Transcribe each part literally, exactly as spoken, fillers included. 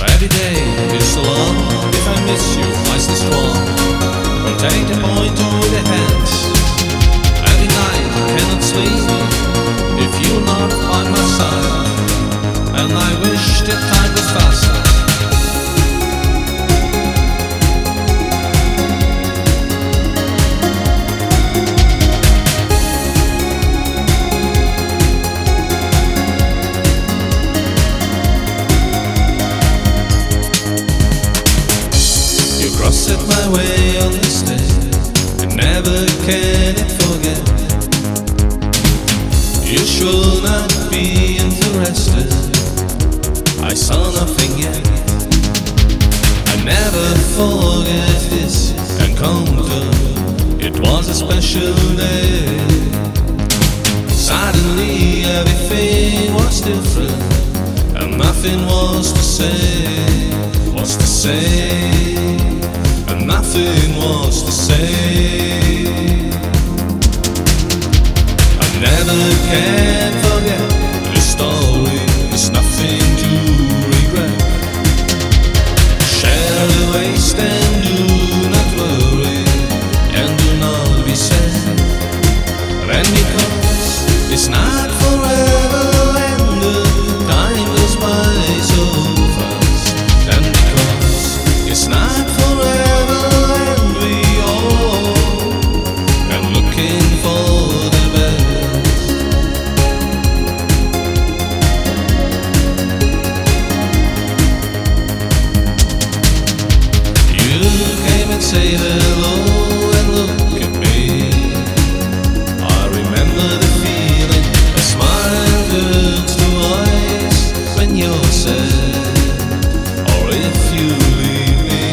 Every day is so long. If I miss you, I stay strong. From take the point to the hands. Every night I cannot sleep if you're not by my side. And I wish that time was faster. Set my way on this day, and never can it forget. You should not be interested, I saw nothing yet. I never forget this encounter, it was a special day. Suddenly everything was different, and nothing was the same, was the same. Nothing was the same. I never can forget the story. There's nothing to regret. Share the waste and do not worry, and do not be sad. And because it's not forever, and the time goes by so fast. And because it's not forever, say hello and look at me. I remember the feeling, a smile turns to eyes when you're sad, or if you leave me.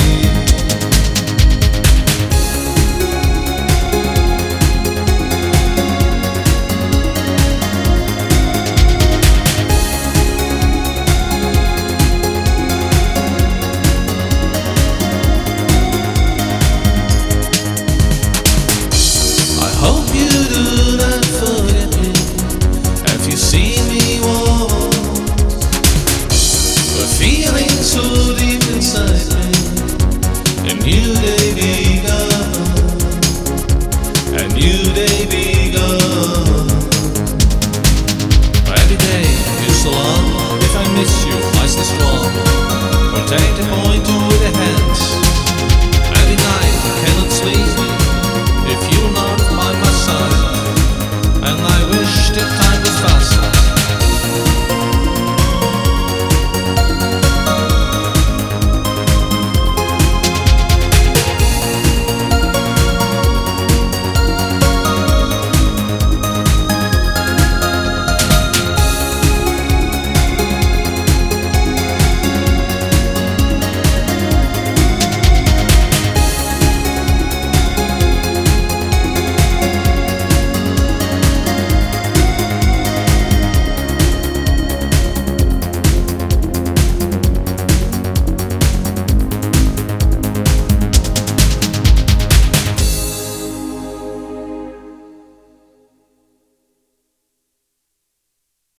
Hope you do not forget me if you see me walk. The feeling so deep inside me, a new day